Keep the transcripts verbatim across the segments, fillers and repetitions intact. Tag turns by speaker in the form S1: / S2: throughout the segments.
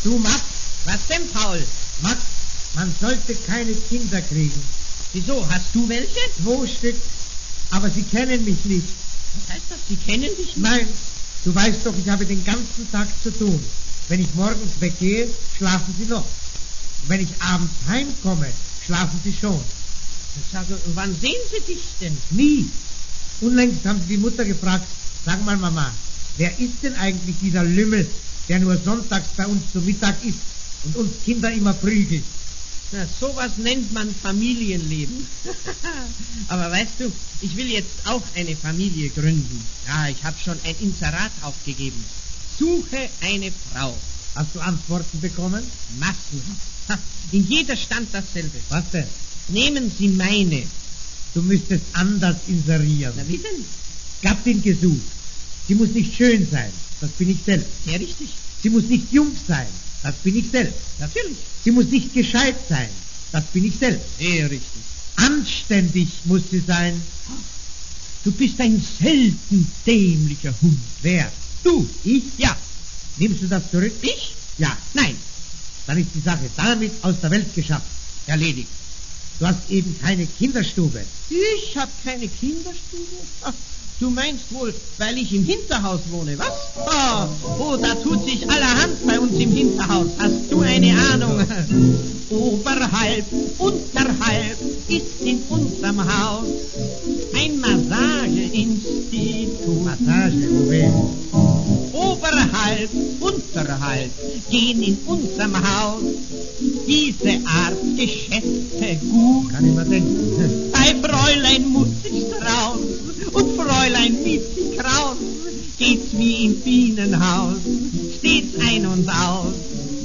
S1: Du, Max.
S2: Was denn, Paul?
S1: Max, man sollte keine Kinder kriegen.
S2: Wieso, hast du welche?
S1: Zwei Stück, aber sie kennen mich nicht.
S2: Was heißt das, sie kennen dich nicht?
S1: Nein, du weißt doch, ich habe den ganzen Tag zu tun. Wenn ich morgens weggehe, schlafen sie noch. Und wenn ich abends heimkomme, schlafen sie schon.
S2: Ich sage, wann sehen sie dich denn?
S1: Nie. Unlängst haben sie die Mutter gefragt, sag mal, Mama, wer ist denn eigentlich dieser Lümmel, der nur sonntags bei uns zu Mittag isst und uns Kinder immer prügelt?
S2: Na, sowas nennt man Familienleben. Aber weißt du, ich will jetzt auch eine Familie gründen. Ja, ich habe schon ein Inserat aufgegeben. Suche eine Frau.
S1: Hast du Antworten bekommen?
S2: Massenhaft. Ha, in jeder stand dasselbe.
S1: Was denn?
S2: Nehmen Sie meine.
S1: Du müsstest anders inserieren.
S2: Na, wie denn?
S1: Gattin gesucht. Sie muss nicht schön sein, das bin ich selbst.
S2: Sehr richtig.
S1: Sie muss nicht jung sein, das bin ich selbst.
S2: Natürlich.
S1: Sie muss nicht gescheit sein, das bin ich selbst.
S2: Sehr richtig.
S1: Anständig muss sie sein.
S2: Du bist ein selten dämlicher Hund.
S1: Wer?
S2: Du.
S1: Ich?
S2: Ja.
S1: Nimmst du das zurück?
S2: Ich?
S1: Ja.
S2: Nein.
S1: Dann ist die Sache damit aus der Welt geschafft.
S2: Erledigt.
S1: Du hast eben keine Kinderstube.
S2: Ich habe keine Kinderstube? Ach, du meinst wohl, weil ich im Hinterhaus wohne, was? Oh, oh, da tut sich allerhand bei uns im Hinterhaus. Hast du eine Ahnung? Oberhalb, unterhalb ist in unserem Haus ein Massageinstitut.
S1: Massage, wo weh?
S2: Oberhalb, unterhalb gehen in unserem Haus diese Art Geschäfte gut.
S1: Kann ich mal denken.
S2: Bei Fräulein muss ich raus und Fräulein mit sich raus. Geht's wie im Bienenhaus, stets ein und aus.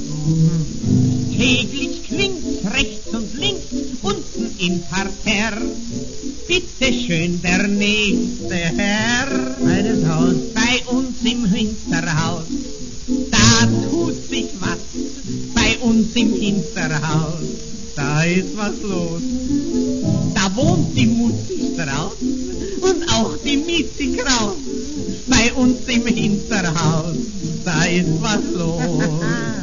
S2: Täglich klingt's rechts und links, unten im Parterre. Bitte schön, der nächste Herr.
S1: Meines Haus.
S2: Bei uns im Hinterhaus, da tut sich was. Bei uns im Hinterhaus, da ist was los. Da wohnt die Mutti Strauß und auch die Miezi Kraus. Bei uns im Hinterhaus, da ist was los.